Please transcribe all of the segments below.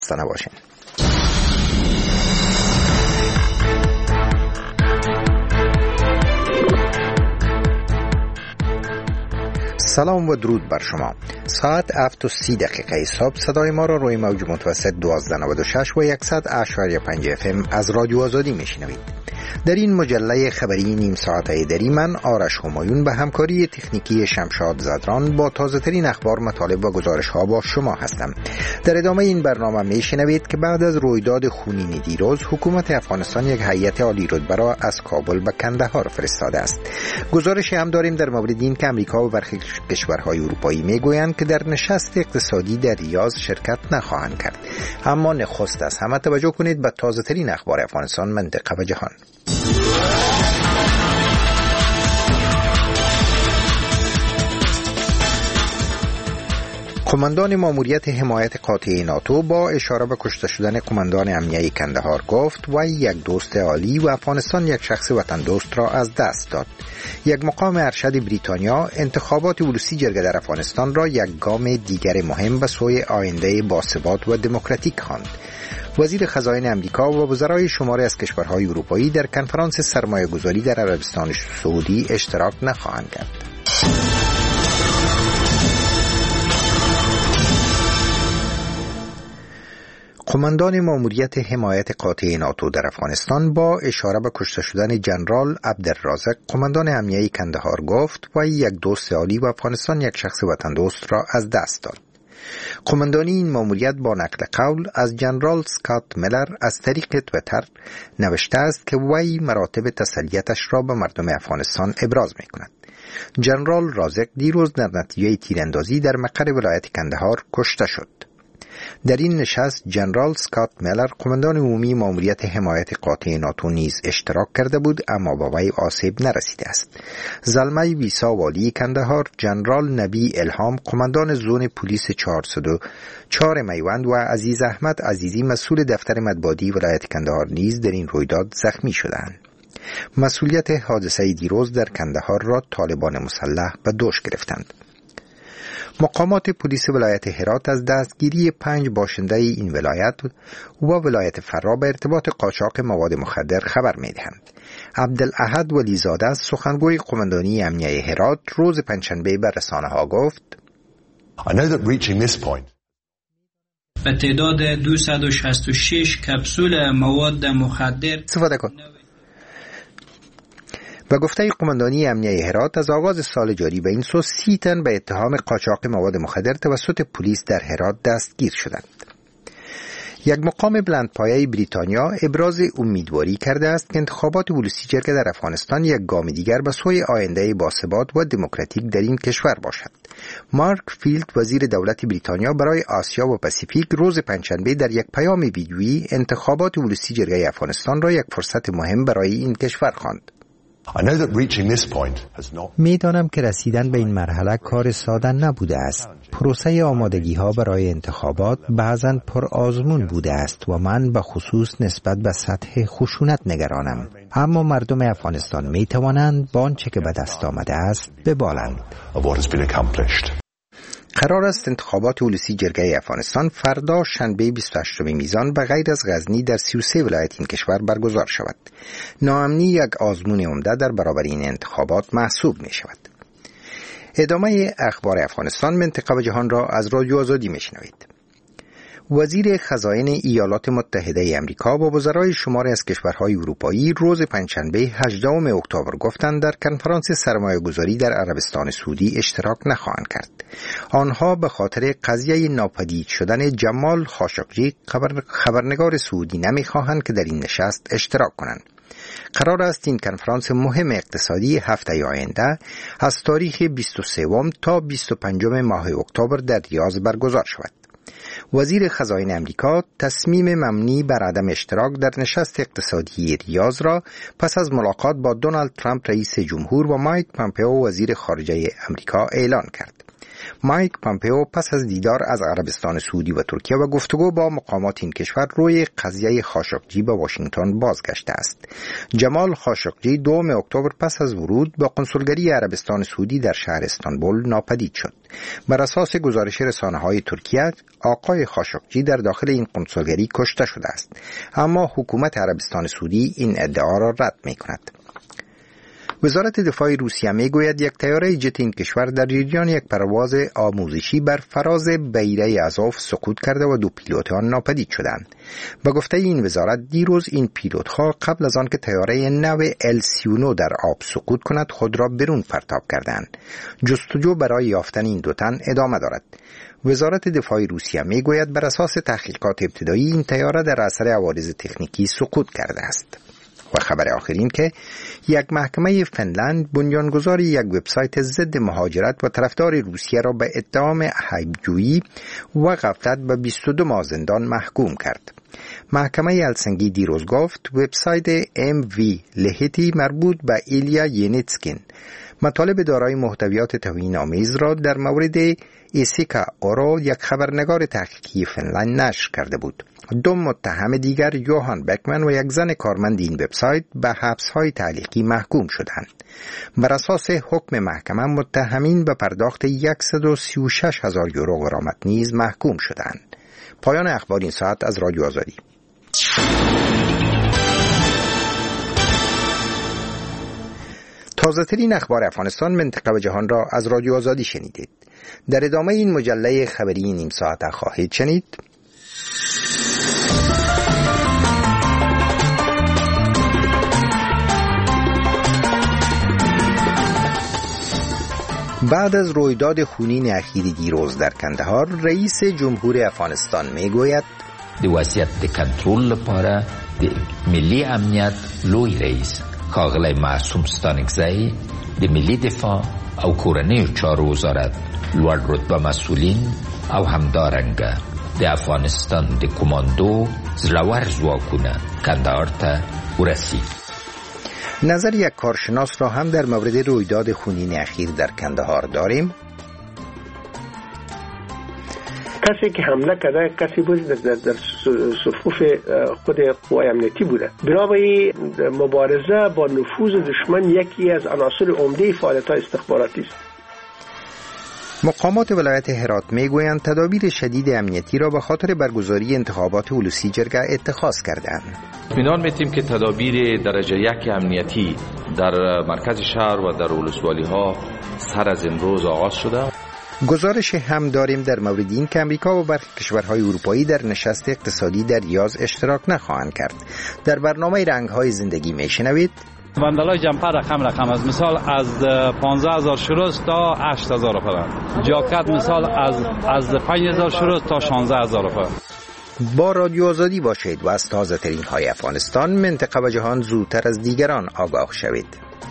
نباشین. سلام و درود بر شما. ساعت 7:30 صبح صدای ما را روی موج متوسط 1296 و 100.5 FM از رادیو آزادی میشنوید. در این مجله خبری نیم ساعته دری من آرش همایون به همکاری تکنیکی شمشاد زدران با تازه ترین اخبار، مطالب و گزارش ها با شما هستم. در ادامه این برنامه میشنوید که بعد از رویداد خونین دیروز حکومت افغانستان یک هیئت عالی رتبه را از کابل به کندهار فرستاده است. گزارشی هم داریم در مورد این که امریکا و برخی کشورهای اروپایی میگویند که در نشست اقتصادی در ریاض شرکت نخواهند کرد. اما نخست از همه توجه کنید به تازه ترین اخبار افغانستان، منطقه و جهان. قماندان ماموریت حمایت قاطع ناتو با اشاره به کشته شدن قماندان امنیه کندهار گفت وی یک دوست عالی و افغانستان یک شخص وطن دوست را از دست داد. یک مقام ارشد بریتانیا انتخابات ولوسی جرگه در افغانستان را یک گام دیگر مهم به سوی آینده باثبات و دموکراتیک خواند. وزیر خزائن امریکا و وزرای شماری از کشورهای اروپایی در کنفرانس سرمایه‌گذاری در عربستان سعودی اشتراک نخواهند کرد. قماندان ماموریت حمایت قاطع ناتو در افغانستان با اشاره به کشته شدن جنرال عبدالرازق قماندان امنیه کندهار گفت و یک دوست عالی و افغانستان یک شخص وطن دوست را از دست داد. قماندانی این ماموریت با نقل قول از جنرال سکات میلر از طریق تویتر نوشته است که وی مراتب تسلیتش را به مردم افغانستان ابراز می کند. جنرال رازق دیروز در نتیجه تیراندازی در مقر ولایت کندهار کشته شد. در این نشست جنرال سکات میلر قماندان عمومی ماموریت حمایت قاطع ناتو نیز اشتراک کرده بود، اما با وی آسیب نرسیده است. زلمه ویسا والی کندهار، جنرال نبی الهام قماندان زون پلیس 404 میوند و عزیز احمد عزیزی مسئول دفتر مطبوعاتی ولایت کندهار نیز در این رویداد زخمی شدند. مسئولیت حادثه دیروز در کندهار را طالبان مسلح به دوش گرفتند. مقامات پلیس ولایت هرات از دستگیری 5 باشنده این ولایت و ولایت فرا به ارتباط قاچاق مواد مخدر خبر می‌دهند. عبدالاحد ولیزاده سخنگوی قماندانی امنیه هرات روز پنجشنبه به رسانه‌ها گفت: به تعداد 266 کپسول مواد مخدر و گفته قماندانی امنیه هرات از آغاز سال جاری به این سو 30 تن به اتهام قاچاق مواد مخدر توسط پلیس در هرات دستگیر شدند. یک مقام بلندپایه بریتانیا ابراز امیدواری کرده است که انتخابات ولوسی جرگه در افغانستان یک گام دیگر به سوی آینده باثبات و دموکراتیک در این کشور باشد. مارک فیلد وزیر دولت بریتانیا برای آسیا و پاسیفیک روز پنجشنبه در یک پیام ویدیویی انتخابات ولوسی جرگه افغانستان را یک فرصت مهم برای این کشور خواند. می‌دانم که رسیدن به این مرحله کار ساده نبوده است. پروسه آمادگی ها برای انتخابات بعضاً پر آزمون بوده است و من به خصوص نسبت به سطح خشونت نگرانم. اما مردم افغانستان می توانند با آنچه که به دست آمده است ببالند. قرار است انتخابات ولوسی جرگه افغانستان فردا شنبه 28 میزان به غیر از غزنی در 33 ولایت این کشور برگزار شود. ناامنی یک آزمون عمده در برابر این انتخابات محسوب می شود. ادامه اخبار افغانستان، منطقه و جهان را از رادیو آزادی می شنوید. وزیر خزائن ایالات متحده امریکا و وزرای شماری از کشورهای اروپایی روز پنجشنبه 18 اکتبر گفتند در کنفرانس سرمایه‌گذاری در عربستان سعودی اشتراک نخواهند کرد. آنها به خاطر قضیه ناپدید شدن جمال خاشقجی خبرنگار سعودی نمی‌خواهند که در این نشست اشتراک کنند. قرار است این کنفرانس مهم اقتصادی هفته آینده از تاریخ 23 تا 25 ماه اکتبر در ریاض برگزار شود. وزیر خزائن امریکا تصمیم مبنی بر عدم اشتراک در نشست اقتصادی ریاض را پس از ملاقات با دونالد ترامپ رئیس جمهور و مایک پامپئو وزیر خارجه امریکا اعلان کرد. مایک پامپئو پس از دیدار از عربستان سعودی و ترکیه و گفتگو با مقامات این کشور روی قضیه خاشقجی به واشنگتن بازگشته است. جمال خاشقجی 2 اکتبر پس از ورود به کنسولگری عربستان سعودی در شهر استانبول ناپدید شد. بر اساس گزارش رسانه‌های ترکیه، آقای خاشقجی در داخل این کنسولگری کشته شده است، اما حکومت عربستان سعودی این ادعا را رد می‌کند. وزارت دفاع روسیه میگوید یک طیاره جت این کشور در جریان یک پرواز آموزشی بر فراز بیره آزوف سقوط کرده و 2 پیلوت آن ناپدید شدند. به گفته این وزارت، دیروز این پیلوت‌ها قبل از آن که طیاره نو ال-39 در آب سقوط کند خود را برون پرتاب کردند. جستجو برای یافتن این 2 تن ادامه دارد. وزارت دفاع روسیه میگوید بر اساس تحقیقات ابتدایی این طیاره در اثر عوارض تکنیکی سقوط کرده است. و خبر آخرین که یک محکمه فنلند بنیانگذار یک وبسایت ضد مهاجرت و طرفدار روسیه را به اتهام عیب‌جویی و غفلت به 22 ماه زندان محکوم کرد. محکمه هلسینکی دیروز گفت وبسایت MV لهیتی مربوط به ایلیا ینیتسکین مطالب دارای محتویات توهین‌آمیز را در مورد ایسیکا اورو، یک خبرنگار تحقیقی فنلند، نشر کرده بود. 2 متهم دیگر، یوهان بکمن و یک زن کارمند این وبسایت، به حبس‌های تعلیقی محکوم شدند. بر اساس حکم محکمه متهمین به پرداخت 136,000 یورو غرامت نیز محکوم شدند. پایان اخبار این ساعت از رادیو آزادی. تازه ترین اخبار افغانستان، منطقه و جهان را از رادیو آزادی شنیدید. در ادامه این مجله خبری نیم ساعته خواهید شنید: بعد از رویداد خونین اخیر دیروز در کندهار، رئیس جمهور افغانستان میگوید د وضعیت د کنټرول لپاره د ملي امنیت لوی رئیس ښاغلی معصوم ستانکزی د ملي دفاع او کورنیو چارو وزارت لوړ رتبه مسئولین او همدارنګه د افغانستان د کماندو زړور ځواکونه کندهار ته ورسید. نظر یک کارشناس را هم در مورد رویداد خونین اخیر در کندهار داریم. کسی که حمله کرده کسی بود در صفوف خود قوای امنیتی بوده. بنابراین مبارزه با نفوذ دشمن یکی از عناصر عمده فعالیت‌های استخباراتی است. مقامات ولایت هرات میگویند تدابیر شدید امنیتی را به خاطر برگزاری انتخابات اولوسی جرگه اتخاذ کردند. اطمینان می‌دهیم که تدابیر درجه 1 امنیتی در مرکز شهر و در ولسوالی‌ها سر از امروز آغاز شده. گزارش هم داریم در مورد این که امریکا و برخی کشورهای اروپایی در نشست اقتصادی در ریاض اشتراک نخواهند کرد. در برنامه رنگ‌های زندگی میشنوید بندلای جمپر رقم از مثال از 15,000 شروع تا 8,000 فرانک. جاکت مثال از 5,000 شروع تا 16,000 فرانک. با رادیو آزادی باشید و از تازه ترین های افغانستان، منطقه و جهان زودتر از دیگران آگاه شوید.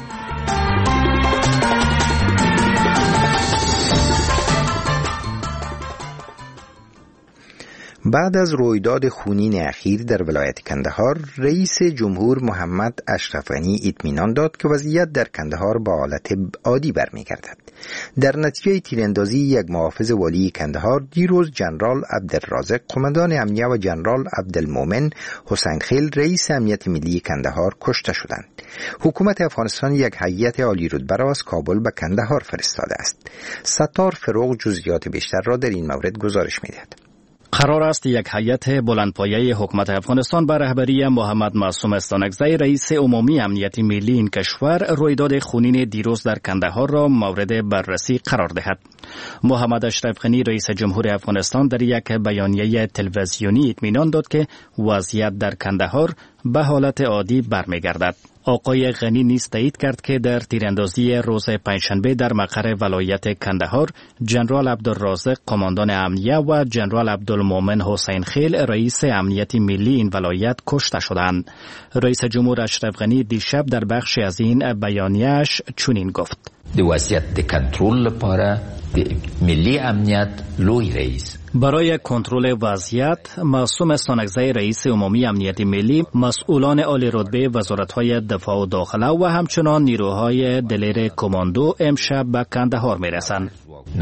بعد از رویداد خونین اخیر در ولایت کندهار، رئیس جمهور محمد اشرف غنی اطمینان داد که وضعیت در کندهار به حالت عادی برمیگردد. در نتیجه تیراندازی یک محافظ والی کندهار دیروز جنرال عبدالرازق قماندان امنیه و جنرال عبدالمومن حسین خیل رئیس امنیت ملی کندهار کشته شدند. حکومت افغانستان یک هیئت عالی رتبه را از کابل به کندهار فرستاده است. ستار فروغ جزئیات بیشتر را در این مورد گزارش می‌دهد. قرار است یک هیئت بلندپایه حکومت افغانستان به رهبری محمد معصوم ستانکزی رئیس عمومی امنیت ملی این کشور رویداد خونین دیروز در کندهار را مورد بررسی قرار دهد. محمد اشرف غنی رئیس جمهور افغانستان در یک بیانیه تلویزیونی اطمینان داد که وضعیت در کندهار به حالت عادی برمیگردد. آقای غنی نیز تایید کرد که در تیراندازی روز پنجشنبه در مقر ولایت کندهار جنرال عبدالرازق قماندان امنیه و جنرال عبدالمومن حسین خیل رئیس امنیت ملی این ولایت کشته شدند. رئیس جمهور اشرف غنی دیشب در بخشی از این بیانیه‌اش چنین گفت: د وضعیت د کنټرول لپاره ملی امنیت لوی رئیس. برای کنترل وضعیت، معصوم استانکزی رئیس عمومی امنیت ملی، مسئولان عالی رتبه وزارت‌های دفاع و داخله و همچنان نیروهای دلیر کماندو امشب به کندهار می‌رسند.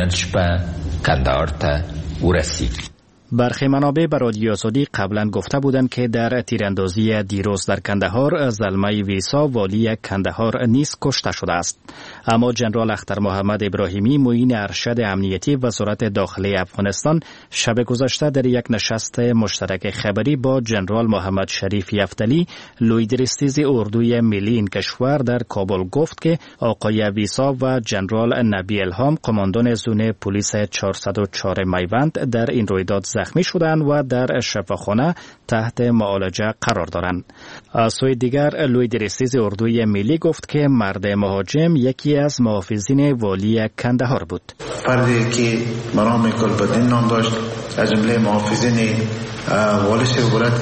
نشب کندهار تا رسید. برخی منابع به رادیو آزادی قبلا گفته بودند که در تیراندازی دیروز در کندهار زلمه ویسا والی کندهار نیز کشته شده است. اما جنرال اختر محمد ابراهیمی معین ارشد امنیتی وزارت داخلی افغانستان شب گذشته در یک نشست مشترک خبری با جنرال محمد شریف یفتلی لوی درستیز اردوی ملی این کشور در کابل گفت که آقای ویسا و جنرال نبی الهام قماندان زون پلیس 404 میوند در این رویداد زخمی شدند و در شفاخانه تحت معالجه قرار دارند. از سوی دیگر لوی درستیز اردوی ملی گفت که مرد مهاجم یکی از محافظین والی کندهار بود. فردی که مرام کلبدین نام داشت از جمله محافظین والی سرورت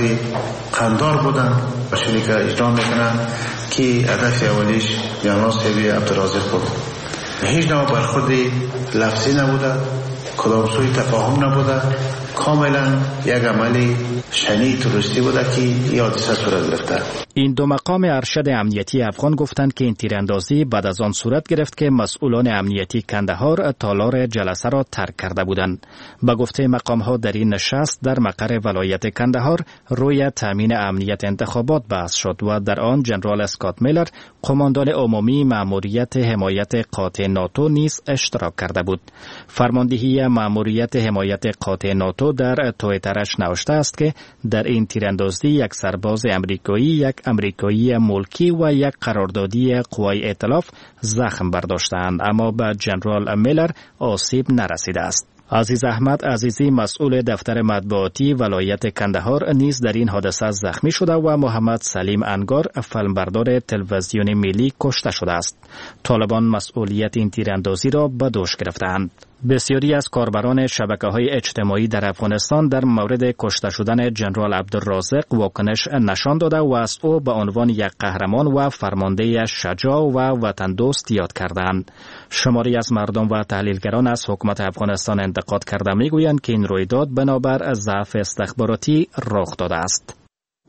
قندار بودند و شریک اجرام میکنند که هدف اولیش جنرال سیبی عبدالرازق بود. هیچ نوع برخورد لفظی نبوده، کدام سوی تفاهم نبوده، کاملا یک عملی شنی تروریستی بوده که این حادثه صورت گرفته. این دو مقام ارشد امنیتی افغان گفتند که این تیراندازی بعد از آن صورت گرفت که مسئولان امنیتی کندهار تالار جلسه را ترک کرده بودند. به گفته مقام ها در این نشست در مقر ولایت کندهار روی تامین امنیت انتخابات بحث شد و در آن جنرال اسکات میلر قماندان عمومی مأموریت حمایت قاطع ناتو نیز اشتراک کرده بود. فرماندهی مأموریت حمایت قاطع ناتو در توییترش نوشته است که در این تیراندازی یک سرباز امریکایی، یک امریکایی ملکی و یک قراردادی قوای ائتلاف زخم برداشتند، اما به جنرال میلر آسیب نرسیده است. عزیز احمد عزیزی مسئول دفتر مطبوعاتی ولایت کندهار نیز در این حادثه زخمی شده و محمد سلیم انگار فیلمبردار تلویزیون ملی کشته شده است. طالبان مسئولیت این تیراندازی را به دوش گرفتند. بسیاری از کاربران شبکه‌های اجتماعی در افغانستان در مورد کشته شدن جنرال عبدالرازق واکنش نشان داده و از او به عنوان یک قهرمان و فرمانده شجاع و وطن دوست یاد کردند. شماری از مردم و تحلیلگران از حکومت افغانستان انتقاد کرده میگویند که این رویداد بنابر ضعف استخباراتی رخ داده است.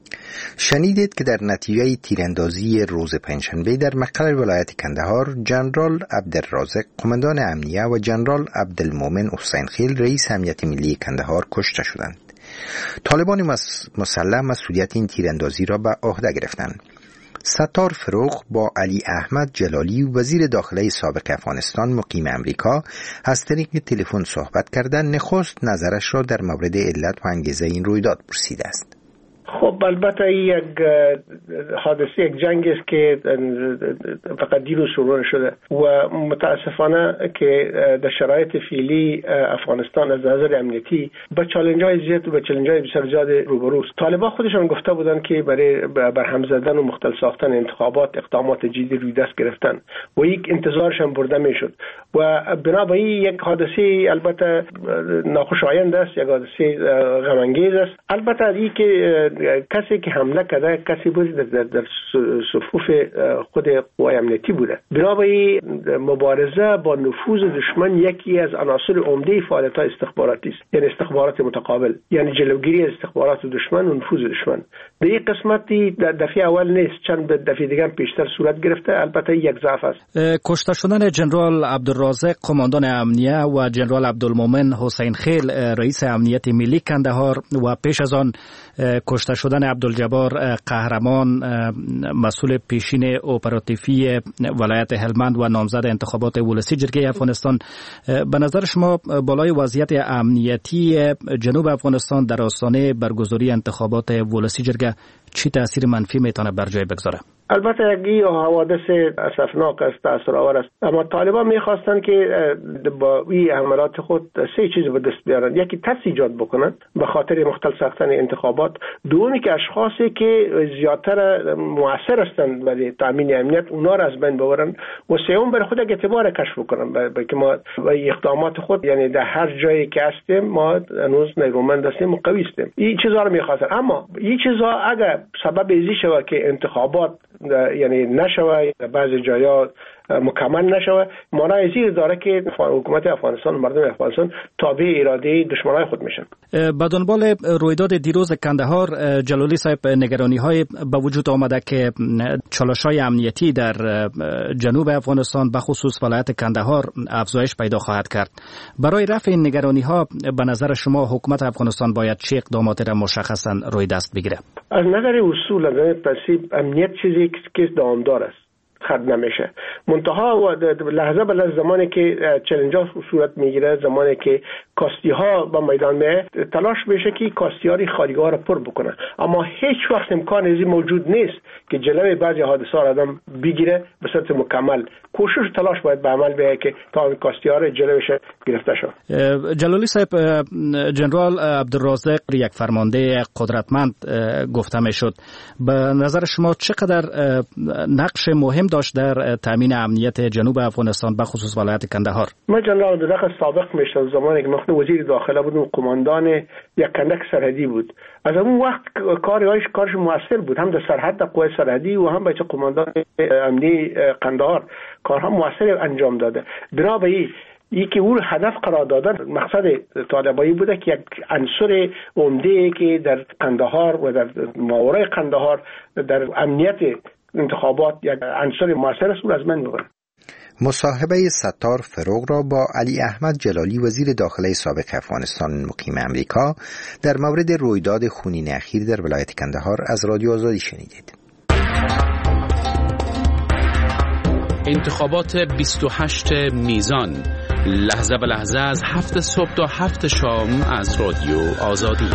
شنیدید که در نتیجه تیراندازی روز پنجشنبه در مقر ولایت کندهار جنرال عبدالرازق قماندان امنیه و جنرال عبدالمومن حسین خیل رئیس امنیت ملی کندهار کشته شدند. طالبان مسلح مسئولیت این تیراندازی را به عهده گرفتند. ستار فروغ با علی احمد جلالی وزیر داخله سابق افغانستان مقیم امریکا از طریق تلفن صحبت کردن نخست نظرش را در مورد علت و انگیزه این رویداد پرسیده است. خب البته یک حادثه یک جنگ است که فقط دیروز شروع شده و متاسفانه که در شرایط فعلی افغانستان از نظر امنیتی با چالنج‌های زیاد و با چالنج‌های بسیار زیاد روبروست. طالبان خودشان گفته بودند که برای برهم زدن و مختل ساختن انتخابات اقدامات جدی روی دست گرفتن و یک انتظارشان برده میشد و بنابراین یک حادثه البته ناخوشایند است، یک حادثه غم انگیز است. البته این که کسی که حمله کرده کسی بود در صفوف خود قوای امنیتی بوده. بنابراین مبارزه با نفوذ دشمن یکی از عناصر عمده فعالیت‌های استخباراتی است، یعنی استخبارات متقابل، یعنی جلوگیری از استخبارات دشمن و نفوذ دشمن. در این قسمتی دفعه اول نیست، چند دفعه دیگه پیشتر صورت گرفته. البته یک ضعف است. کشته شدن جنرال عبدالرازق قماندان امنیه و جنرال عبدالمومن حسین خیل رئیس امنیت ملی کندهار و پیش از آن کشته شدن عبدالجبار قهرمان مسئول پیشین اپراتیفی ولایت هلمند و نامزد انتخابات ولسی جرگه افغانستان، به نظر شما بالای وضعیت امنیتی جنوب افغانستان در آستانه برگزاری انتخابات ولسی جرگه چی تأثیر منفی میتونه بر جای بگذاره؟ البته یکی حوادث اسفناک است، تأثیرآور است، اما طالبان میخواستن که با این حملات خود سه چیز به دست بیارن. یکی ترس ایجاد بکنن به خاطر مختل ساختن انتخابات، دومی که اشخاصی که زیادتر مؤثر هستند برای تامین امنیت اونا را از بین ببرن و سوم برای خود اعتبار کشف بکنن که ما با اقدامات خود یعنی در هر جایی که هستیم ما هنوز نیرومند هستیم و قوی هستیم. این چیزا رو میخواستن، اما این چیزا اگر سبب ازی شود که انتخابات یعنی نشوه، بعضی جایا مکمل نشوه، معنای زیر داره که حکومت افغانستان و مردم افغانستان تابع اراده دشمنای خود میشن. به دنبال رویداد دیروز کندهار، جلالی صاحب، نگرانی های به وجود آمده که چالش‌های امنیتی در جنوب افغانستان به خصوص ولایت کندهار افزایش پیدا خواهد کرد. برای رفع این نگرانی ها به نظر شما حکومت افغانستان باید چه اقداماتی را مشخصاً روی دست بگیره؟ از نظر اصول از پرسیب امنیت چیزی که دامدار است، خرد نمیشه. منتها لحظه به لحظه زمانی که چالش ها صورت میگیره، زمانی که کاستی ها به میدان میاد، تلاش بشه که کاستی ها خارگاه را پر بکنه، اما هیچ وقت امکان ازی موجود نیست که جلوی بعضی حادثه ها آدم بگیره به صورت مکمل. کوشش تلاش باید به عمل بیاید که تا کاستی ها را جلوش گرفته شود. جلالی صاحب، جنرال عبدالرازق یک فرمانده قدرتمند گفته میشد. به نظر شما چقدر نقش مهم داشت در تامین امنیت جنوب افغانستان به خصوص ولایت کندهار؟ من جنرال عبدالرازق سابق میشناسم، زمانی که من وزیر داخله بودم، قماندان یک کندک سرحدی بود. از اون وقت کارش موثر بود، هم در سرحد قوای سرحدی و هم بچه قماندان امنی کندهار کارها موثر انجام داده. بنابراین یکی اون هدف قرار دادن مقصد طالبانی بوده که یک عنصر عمده که در کندهار و در ماورای کندهار در امنیت انتخابات یک عنصر موثر است. از من میگم مصاحبه ستار فروغ را با علی احمد جلالی وزیر داخله سابق افغانستان مقیم امریکا در مورد رویداد خونین اخیر در ولایت کندهار از رادیو آزادی شنیدید. انتخابات 28 میزان، لحظه به لحظه از 7 صبح تا 7 شام از رادیو آزادی.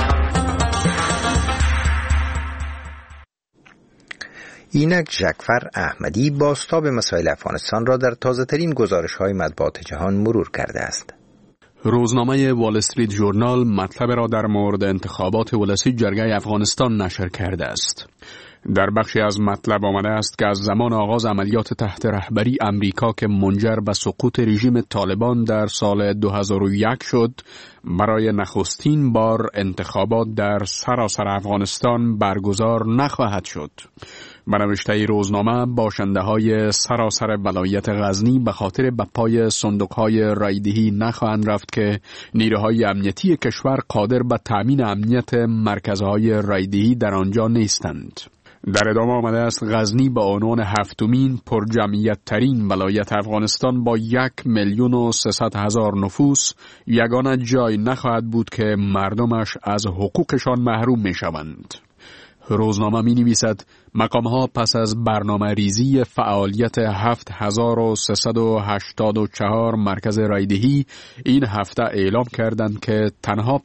اینک جعفر احمدی بازتاب مسائل افغانستان را در تازه‌ترین گزارش‌های مطبوعات جهان مرور کرده است. روزنامه وال استریت ژورنال مطلب را در مورد انتخابات ولسی جرگه افغانستان نشر کرده است. در بخشی از مطلب آمده است که از زمان آغاز عملیات تحت رهبری امریکا که منجر به سقوط رژیم طالبان در سال 2001 شد، برای نخستین بار انتخابات در سراسر افغانستان برگزار نخواهد شد. به نوشته روزنامه، باشنده‌های سراسر ولایت غزنی به خاطر به پای صندوق‌های رایدهی نخواهند رفت که نیروهای امنیتی کشور قادر به تأمین امنیت مرکزهای رایدهی در آنجا نیستند. در ادامه آمده است غزنی به عنوان هفتمین پرجمعیت ترین ولایت افغانستان با 1,300,000 نفوس یگانه جای نخواهد بود که مردمش از حقوقشان محروم می شوند. روزنامه می نویسد مقامها پس از برنامه ریزی فعالیت 7,384 مرکز رایدهی این هفته اعلام کردند که تنها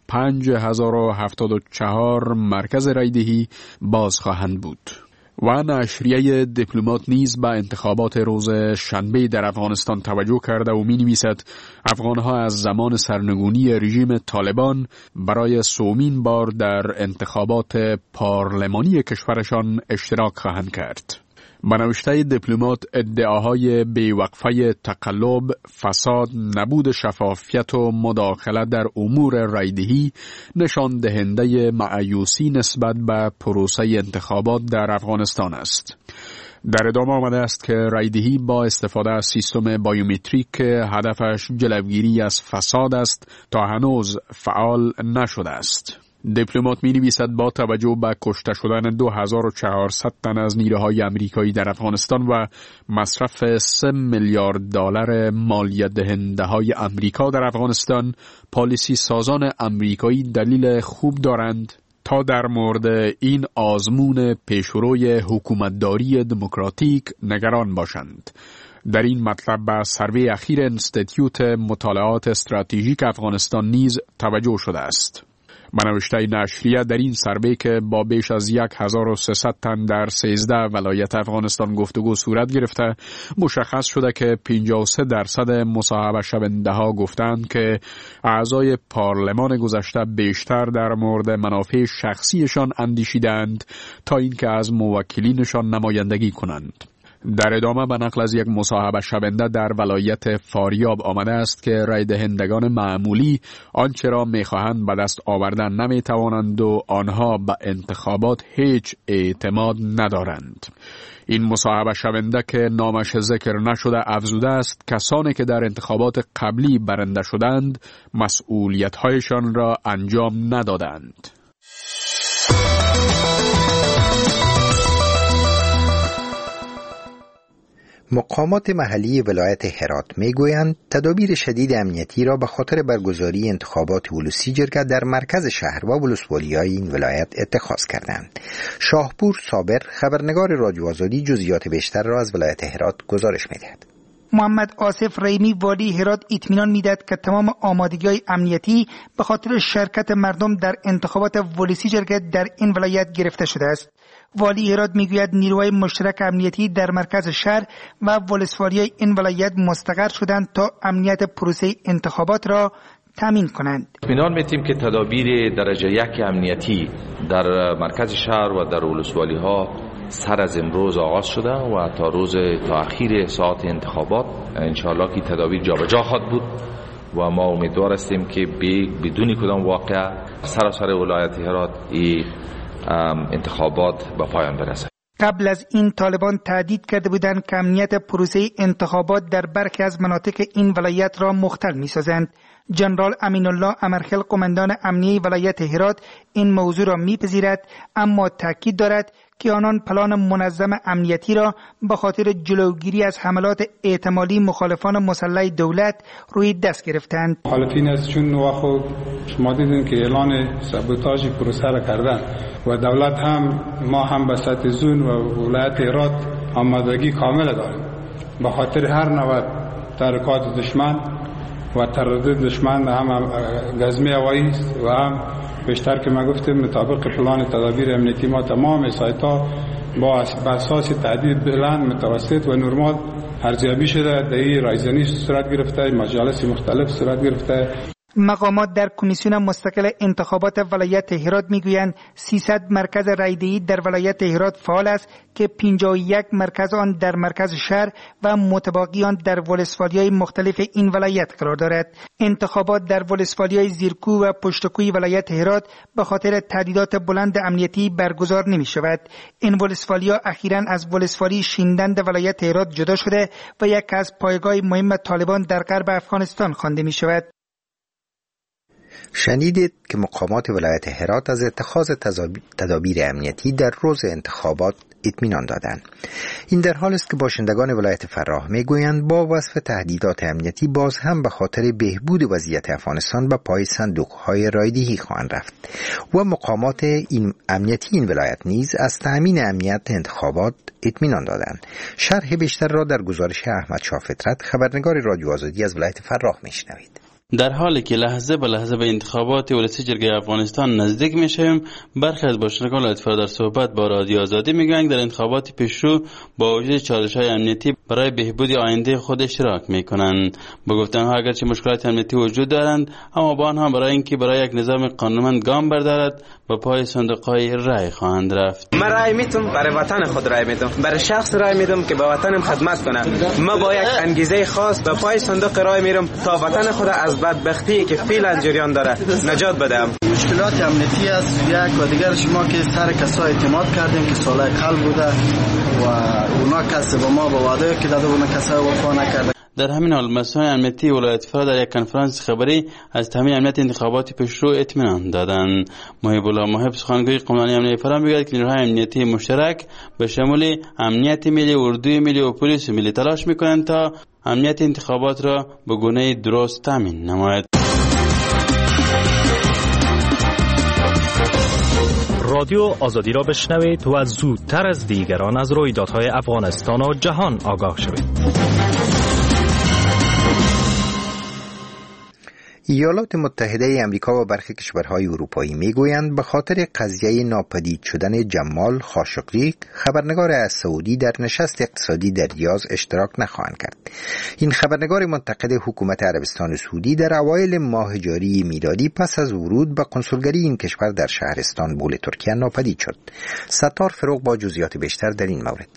5,074 مرکز رایدهی باز خواهند بود. و نشریه دیپلمات نیز به انتخابات روز شنبه در افغانستان توجه کرده و می نویسد افغانها از زمان سرنگونی رژیم طالبان برای سومین بار در انتخابات پارلمانی کشورشان اشتراک خواهند کرد. به نوشته دیپلمات ادعاهای بیوقفه تقلب، فساد، نبود شفافیت و مداخله در امور رایدهی نشان دهنده مایوسی نسبت به پروسه انتخابات در افغانستان است. در ادامه آمده است که رایدهی با استفاده از سیستم بایومتریک که هدفش جلوگیری از فساد است تا هنوز فعال نشده است. دیپلمات می نویسد با توجه به کشته شدن 2,400 تن از نیروهای امریکایی در افغانستان و مصرف 3 میلیارد دلار مالیات دهنده های امریکا در افغانستان، پالیسی سازان امریکایی دلیل خوب دارند تا در مورد این آزمون پیشروی حکومتداری دموکراتیک نگران باشند. در این مطلب به سروی اخیر انستیتیوت مطالعات استراتژیک افغانستان نیز توجه شده است. به نوشته نشریه در این سروی که با بیش از 1,300 تن در 13 ولایت افغانستان گفتگو صورت گرفته، مشخص شده که 53% مصاحبه شونده ها گفتند که اعضای پارلمان گذشته بیشتر در مورد منافع شخصیشان اندیشیدند تا اینکه از موکلینشان نمایندگی کنند. در ادامه به نقل از یک مصاحبه شونده در ولایت فاریاب آمده است که رای دهندگان معمولی آنچه را می‌خواهند به دست آوردن نمی‌توانند و آنها به انتخابات هیچ اعتماد ندارند. این مصاحبه شونده که نامش ذکر نشده افزوده است کسانی که در انتخابات قبلی برنده شدند مسئولیت‌هایشان را انجام ندادند. مقامات محلی ولایت هرات میگویند تدابیر شدید امنیتی را به خاطر برگزاری انتخابات ولوسی جرگه در مرکز شهر و ولسوالی‌های این ولایت اتخاذ کردند. شاهپور صابر خبرنگار رادیو آزادی جزئیات بیشتر را از ولایت هرات گزارش می‌دهد. محمد آصف رحیمی والی هرات اطمینان میداد که تمام آمادگی‌های امنیتی به خاطر شرکت مردم در انتخابات ولوسی جرگه در این ولایت گرفته شده است. والی هرات میگوید نیروهای مشترک امنیتی در مرکز شهر و ولسوالی‌های این ولایت مستقر شدند تا امنیت پروسه انتخابات را تامین کنند. اطمینان می‌دهیم که تدابیر درجه 1 امنیتی در مرکز شهر و در ولسوالی‌ها سر از امروز آغاز شده و تا اخیر ساعت انتخابات انشاءالله که تدابیر جابجا خواهد بود و ما امیدوار هستیم که بدون کدام واقعه سراسر ولایت هرات این انتخابات به پایان برسد. قبل از این طالبان تهدید کرده بودند که امنیت پروسه انتخابات در برخی از مناطق این ولایت را مختل می‌سازند. جنرال امین الله امرخیل قماندان امنیه ولایت هرات این موضوع را می‌پذیرد، اما تاکید دارد که آنان پلان منظم امنیتی را به خاطر جلوگیری از حملات احتمالی مخالفان مسلح دولت روی دست گرفتند. مخالفین از چون خود شما دیدین که اعلان سابوتاژ پروسه را کردند و دولت هم ما هم به سطح زون و ولایت هرات آمادگی کامل داریم به خاطر هر نوع تحرکات دشمن و تردد دشمن، هم گزمه هوایی و هم بیشتر که ما گفتیم مطابق پلان تدابیر امنیتی ما تمام سایت‌ها با اساس تعدیل بلند، متوسط و نرمال ارزیابی شده. در این رایزنی صورت گرفته، مجالس مختلف صورت گرفته. مقامات در کمیسیون مستقل انتخابات ولایت هرات میگویند 300 مرکز رایدهی در ولایت هرات فعال است که 51 مرکز آن در مرکز شهر و متباقی آن در ولسوالی‌های مختلف این ولایت قرار دارد. انتخابات در ولسوالی‌های زیرکو و پشتکوی ولایت هرات به خاطر تهدیدات بلند امنیتی برگزار نمی شود. این ولسوالی‌ها اخیراً از ولسوالی شیندند ولایت هرات جدا شده و یک از پایگاه مهم طالبان در غرب افغانستان خوانده می شود. شنیدید که مقامات ولایت هرات از اتخاذ تدابیر امنیتی در روز انتخابات اطمینان دادند. این در حال است که باشندگان ولایت فراه میگویند با وصف تهدیدات امنیتی باز هم به خاطر بهبود وضعیت افغانستان به پای صندوق‌های رایدهی خواهند رفت و مقامات امنیتی این ولایت نیز از تأمین امنیت انتخابات اطمینان دادند. شرح بیشتر را در گزارش احمد شاه فطرت خبرنگار رادیو آزادی از ولایت فراه میشنوید. در حالی که لحظه به لحظه به انتخابات ولسی جرگه افغانستان نزدیک میشیم، برخی از باشندگان ولایت فراه در صحبت با رادیو آزادی میگویند در انتخابات پیشرو با وجود چالش‌های امنیتی برای بهبود آینده خود اشتراک میکنند. با گفتنها اگرچه مشکلات امنیتی وجود دارند، اما با آنها برای اینکه برای یک نظام قانونمند گام بردارد به پای صندوق‌های رای خواهند رفت. من رای میدم، برای وطن خود رای میدم، برای شخص رای میدم که به وطنم خدمت کنه. ما با یک انگیزه خاص به پای صندوق رای میرم تا وطن خود از بدبختی که فعلا جریان داره نجات بدم. مشکلات امنیتی است یک و دیگر شما که سر کسا اعتماد کردیم که سالهای قبل بوده و اونا کسی با ما با وعده که داده بودن کسا وفا نکرده. در همین حال مسئولان امنیتی ولایت فراه در یک کنفرانس خبری از تامین امنیت انتخابات پیشرو اطمینان دادند. محب الله محب سخنگوی قماندانی امنیتی فراه میگوید که نیروهای امنیتی مشترک به شمول امنیت ملی، اردوی ملی و پلیس ملی تلاش میکنند تا امنیت انتخابات را به گونه درست تامین نماید. رادیو آزادی را بشنوید و زودتر از دیگران از رویدادهای افغانستان و جهان آگاه شوید. ایالات متحده امریکا و برخی کشورهای اروپایی میگویند به خاطر قضیه ناپدید شدن جمال خاشقجی خبرنگار از سعودی در نشست اقتصادی در ریاض اشتراک نخواهند کرد. این خبرنگار منتقد حکومت عربستان سعودی در اوایل ماه جاری میلادی پس از ورود به کنسولگری این کشور در شهر استانبول ترکیه ناپدید شد. ستار فروغ با جزئیات بیشتر در این مورد.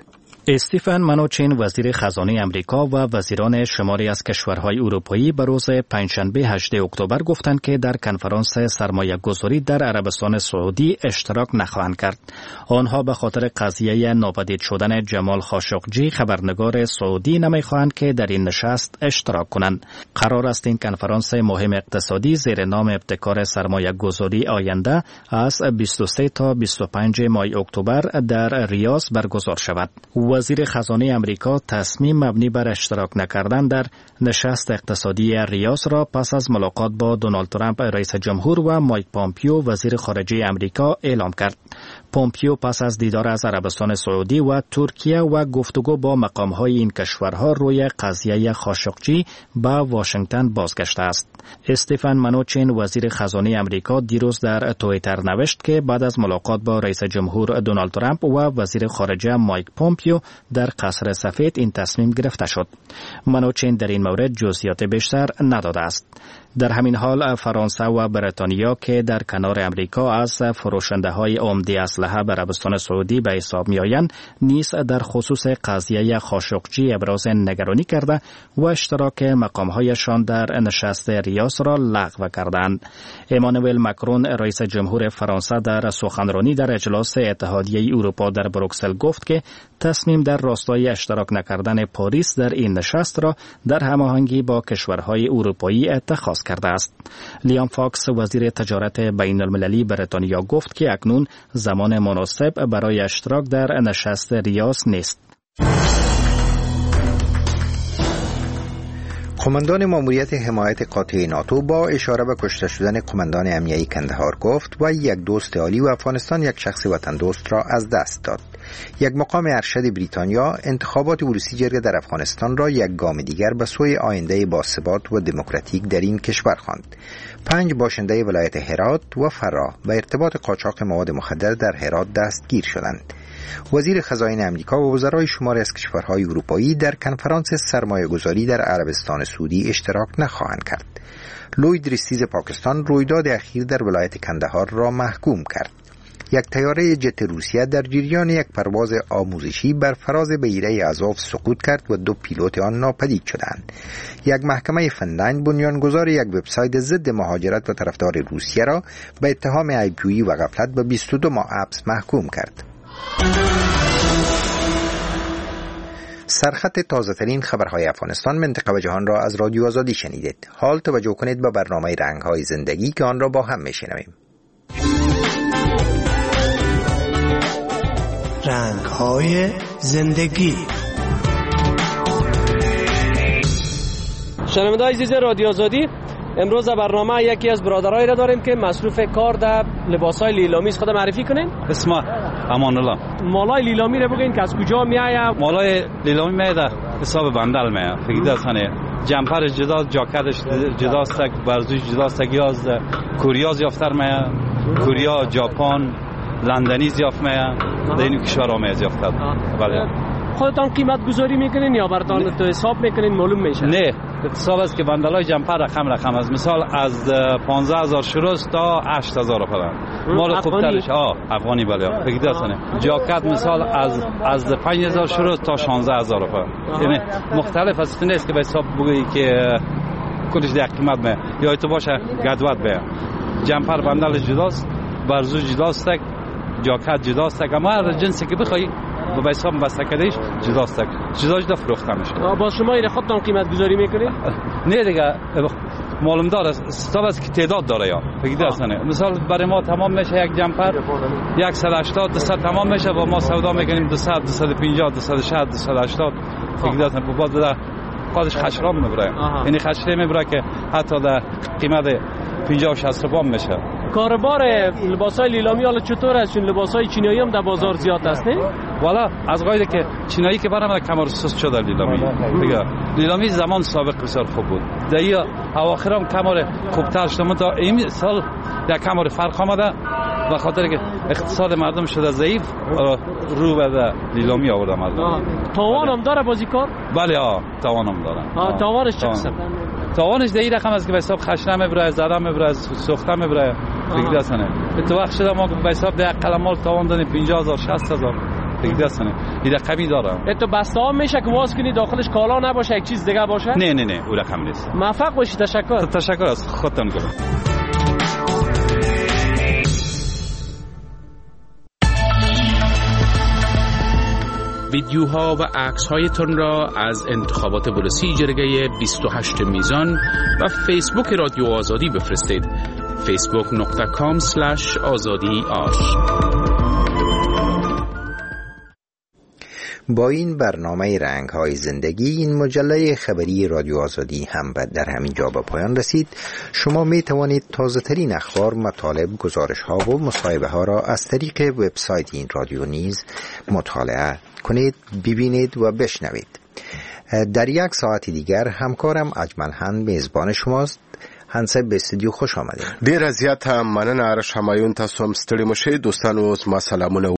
استیفن منوچین وزیر خزانه امریکا و وزیران شماری از کشورهای اروپایی به روز پنجشنبه 8 اکتبر گفتند که در کنفرانس سرمایه گذاری در عربستان سعودی اشتراک نخواهند کرد. آنها به خاطر قضیه ناپدید شدن جمال خاشقجی خبرنگار سعودی نمیخواهند که در این نشست اشتراک کنند. قرار است این کنفرانس مهم اقتصادی زیر نام ابتکار سرمایه گذاری آینده از 23 تا 25 ماه اکتبر در ریاض برگزار شود. وزیر خزانه امریکا تصمیم مبنی بر اشتراک نکردن در نشست اقتصادی ریاض را پس از ملاقات با دونالد ترامپ رئیس جمهور و مایک پامپیو وزیر خارجه امریکا اعلام کرد. پامپیو پس از دیدار از عربستان سعودی و ترکیه و گفتگو با مقام‌های این کشورها روی قضیه خاشقجی به واشنگتن بازگشته است. استیفن منوچین وزیر خزانه امریکا دیروز در توییتر نوشت که بعد از ملاقات با رئیس جمهور دونالد ترامپ و وزیر خارجه مایک پامپیو در قصر سفید این تصمیم گرفته شد. منوچین در این مورد جزئیات بیشتر نداده است. در همین حال فرانسه و بریتانیا که در کنار امریکا از فروشنده‌های عمده اسلحه به عربستان سعودی به حساب می‌آیند نیز در خصوص قضیه خاشقجی ابراز نگرانی کرده و اشتراک مقام‌هایشان در نشست ریاض را لغو کردند. امانوئل مکرون رئیس جمهور فرانسه در سخنرانی در اجلاس اتحادیه اروپا در بروکسل گفت که تصمیم در راستای اشتراک نکردن پاریس در این نشست را در هماهنگی با کشورهای اروپایی اتخاذ کرده است. لیام فاکس وزیر تجارت بین المللی بریتانیا گفت که اکنون زمان مناسب برای اشتراک در نشست ریاض نیست. قماندان ماموریت حمایت قاطع ناتو با اشاره به کشته شدن قماندان امنیتی کندهار گفت و یک دوست عالی و افغانستان یک شخص وطن دوست را از دست داد. یک مقام ارشد بریتانیا انتخابات ورودی جرگه در افغانستان را یک گام دیگر به سوی آینده باثبات و دموکراتیک در این کشور خواند. 5 باشنده ولایت هرات و فرا به ارتباط قاچاق مواد مخدر در هرات دستگیر شدند. وزیر خزانه امریکا و وزرای شماری از کشورهای اروپایی در کنفرانس سرمایه گذاری در عربستان سعودی اشتراک نخواهند کرد. لوید ریستیز پاکستان رویداد اخیر در ولایت کندهار را محکوم کرد. یک طیاره جت روسیه در جریان یک پرواز آموزشی بر فراز بیره ازوف سقوط کرد و 2 پیلوت آن ناپدید شدند. یک محکمه فنلند بنیانگذار یک وبسایت ضد مهاجرت و طرفدار روسیه را به اتهام عیب‌جویی و غفلت به 22 ماه حبس محکوم کرد. سرخط تازه‌ترین خبرهای افغانستان، منطقه و جهان را از رادیو آزادی شنیدید. حال توجه کنید به برنامه رنگ‌های زندگی که آن را با هم میشنویم. رنگ‌های زندگی. شنونده‌های عزیز رادیو آزادی، امروز در برنامه یکی از برادرایی را داریم که مصروف کار در لباس‌های لیلامی است. خود معرفی کنین؟ اسم امان الله. مالای لیلامی رو بگین که از کجا میآید؟ مالای لیلامی میاد حساب بندل میاد. فکر داشتنه جمپرش جدا، جاکتش جداست، برزوش جداست، از کوریا زیافتر میاد. کوریا، ژاپن، لندنی زیافت میاد. در این کشورها میاد زیافتر. بله. خودتان قیمت گذاری میکنین یا براتون تو حساب میکنین معلوم میشه؟ نه، حساب است که بندلای جمپر رقم است. مثال از 15000 شروع تا 8000 فرانک. مال خوبترش افغانی بله. فکر داشتنه جاکت مثال از 5000 شروع تا 16000 فرانک. یعنی مختلف است، نیست که به حساب بگویی که کلش در قیمت میاد یا تو باشه گدوت بیاد. جمپر بندل جداست، برزو جداست، جاکت جداست، اما هر جنسی که بخوای و به حساب بسته‌کدهش جداست. جداش دا فروخته میشه. با شما این خودتون قیمت گذاری میکنید؟ نه دیگه معلوم داره حساب است که تعداد داره یا فکر داشتنه. مثال برای ما تمام میشه یک جمپر 180 200 تمام میشه و ما سودا میکنیم 200 250 260 280 فکر داشتن بعد در خودش خشرام میبره. یعنی خشره میبره که حتی در قیمت 50 و 60 روبان میشه. کاربار لباسای لیلامی حالا چطور است؟ چون لباسای چینایی هم در بازار زیاد است نه؟ والا از قاعده که چینایی که برام کمر سست شده لیلامی. دیگه لیلامی زمان سابق بسیار خوب بود. در اواخرام کمر خوبتر شده تا این سال در کمر فرق آمده و خاطر که اقتصاد مردم شده ضعیف رو به لیلامی آورده مردم. تاوان هم داره بازیکار؟ بله تاوان هم داره. تاوانش چه قسم؟ تاوانش در این رقم است که به حساب خشنه میبره، زده میبره، سوخته میبره. فکر دستنه تو وقت شده ما به حساب در قلمال تاوان دادیم 50000 60000 دیگه هستن این قوی داره. تو بسته ها میشه که واس کنی داخلش کالا نباشه یک چیز دیگه باشه؟ نه اون رقم نیست. موفق باشی. تشکر از خودتان گفتم. ویدیوها و عکس‌هایتان را از انتخابات بررسی جرگه 28 میزان و فیسبوک رادیو آزادی بفرستید. facebook.com/azadi با این برنامه رنگ‌های زندگی این مجله خبری رادیو آزادی هم در همین جا به پایان رسید. شما می توانید تازه ترین اخبار، مطالب، گزارش‌ها و مصاحبه‌ها را از طریق وبسایت این رادیو نیز مطالعه کنید، ببینید و بشنوید. در یک ساعت دیگر همکارم اجمل هند میزبان شماست. هنسه به استودیو خوش آمدید. ډیر زیات مننه. همایون تاسو هم ستړي مشه. دوستانو، ما سلامونه